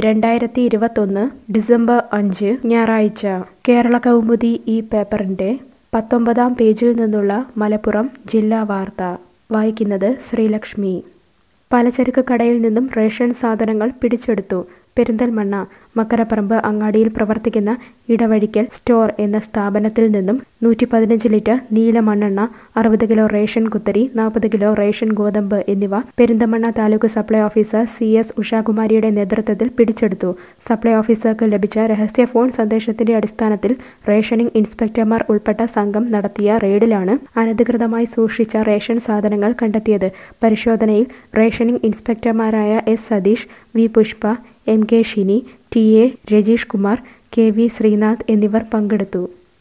2021 December 5 ഞായറാഴ്ച കേരള കൗമുദി ഈ പേപ്പറിന്റെ 19-ാം പേജിൽ നിന്നുള്ള മലപ്പുറം ജില്ലാ വാർത്ത വായിക്കുന്നത് ശ്രീലക്ഷ്മി. പലചരക്ക് കടയിൽ നിന്നും റേഷൻ സാധനങ്ങൾ പിടിച്ചെടുത്തു. പെരിന്തൽമണ്ണ മക്കരപ്പറമ്പ് അങ്ങാടിയിൽ പ്രവർത്തിക്കുന്ന ഇടവഴിക്കൽ സ്റ്റോർ എന്ന സ്ഥാപനത്തിൽ നിന്നും 115 ലിറ്റർ നീല മണ്ണെണ്ണ, 60 കിലോ റേഷൻ കുത്തരി, 40 കിലോ റേഷൻ ഗോതമ്പ് എന്നിവ Perinthalmanna taluk supply officer CS ഉഷാകുമാരിയുടെ നേതൃത്വത്തിൽ പിടിച്ചെടുത്തു. സപ്ലൈ ഓഫീസർക്ക് ലഭിച്ച രഹസ്യ ഫോൺ സന്ദേശത്തിന്റെ അടിസ്ഥാനത്തിൽ റേഷനിംഗ് ഇൻസ്പെക്ടർമാർ ഉൾപ്പെട്ട സംഘം നടത്തിയ റെയ്ഡിലാണ് അനധികൃതമായി സൂക്ഷിച്ച റേഷൻ സാധനങ്ങൾ കണ്ടെത്തിയത്. പരിശോധനയിൽ റേഷനിംഗ് ഇൻസ്പെക്ടർമാരായ S Satheesh, V Pushpa, MK Shini, TA Rajeesh Kumar, KV Sreenath എന്നിവർ പങ്കെടുത്തു.